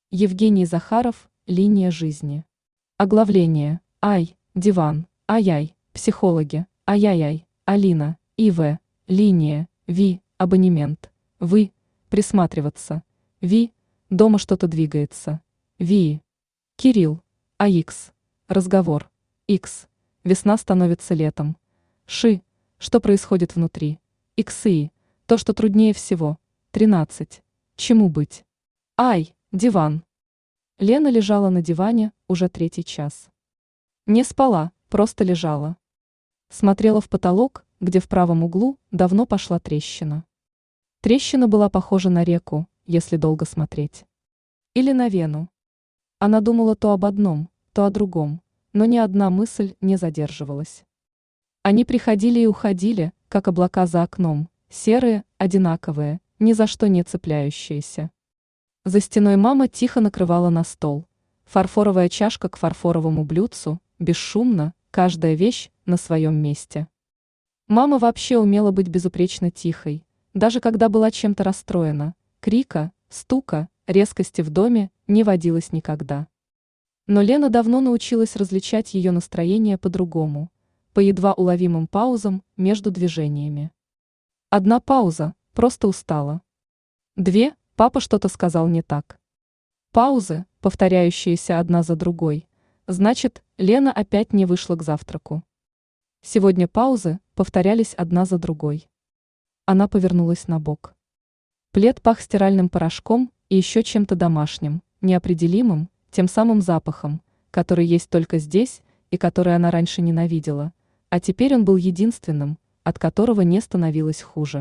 Евгений Захаров, «Линия жизни». Оглавление. Ай, диван, ай-яй, психологи, ай-яй-яй, Алина, ИВ, линия, Ви, абонемент, Вы, присматриваться, Ви, дома что-то двигается, Ви. Кирилл, АХ, разговор, X, весна становится летом, Ши, что происходит внутри, Иксы, то, что труднее всего, 13, чему быть. Ай, диван. Лена лежала на диване уже 3-й час. Не спала, просто лежала. Смотрела в потолок, где в правом углу давно пошла трещина. Трещина была похожа на реку, если долго смотреть. Или на вену. Она думала то об одном, то о другом, но ни одна мысль не задерживалась. Они приходили и уходили, как облака за окном, серые, одинаковые, ни за что не цепляющиеся. За стеной мама тихо накрывала на стол. Фарфоровая чашка к фарфоровому блюдцу, бесшумно, каждая вещь на своем месте. Мама вообще умела быть безупречно тихой, даже когда была чем-то расстроена. Крика, стука, резкости в доме не водилось никогда. Но Лена давно научилась различать ее настроение по-другому, по едва уловимым паузам между движениями. Одна пауза, просто устала. 2, папа что-то сказал не так. Паузы, повторяющиеся одна за другой, значит, Лена опять не вышла к завтраку. Сегодня паузы повторялись одна за другой. Она повернулась на бок. Плед пах стиральным порошком и еще чем-то домашним, неопределимым, тем самым запахом, который есть только здесь и который она раньше ненавидела, а теперь он был единственным, от которого не становилось хуже.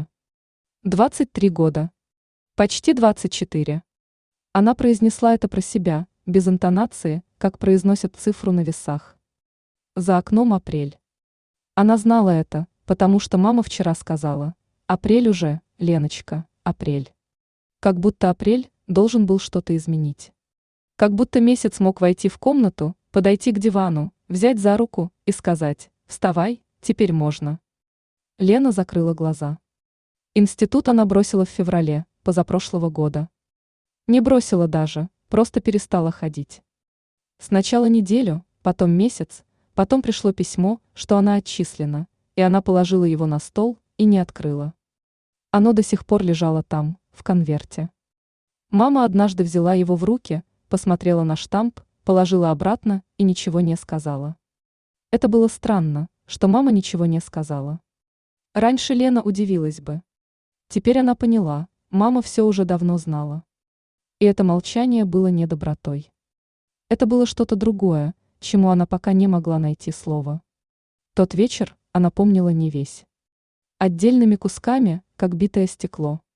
23 года. Почти 24. Она произнесла это про себя, без интонации, как произносят цифру на весах. За окном апрель. Она знала это, потому что мама вчера сказала: «Апрель уже, Леночка, апрель». Как будто апрель должен был что-то изменить. Как будто месяц мог войти в комнату, подойти к дивану, взять за руку и сказать: «Вставай, теперь можно». Лена закрыла глаза. Институт она бросила в феврале позапрошлого года. Не бросила даже, просто перестала ходить. Сначала неделю, потом месяц, потом пришло письмо, что она отчислена, и она положила его на стол и не открыла. Оно до сих пор лежало там, в конверте. Мама однажды взяла его в руки, посмотрела на штамп, положила обратно и ничего не сказала. Это было странно, что мама ничего не сказала. Раньше Лена удивилась бы. Теперь она поняла, мама все уже давно знала. И это молчание было не добротой. Это было что-то другое, чему она пока не могла найти слова. Тот вечер она помнила не весь. Отдельными кусками, как битое стекло.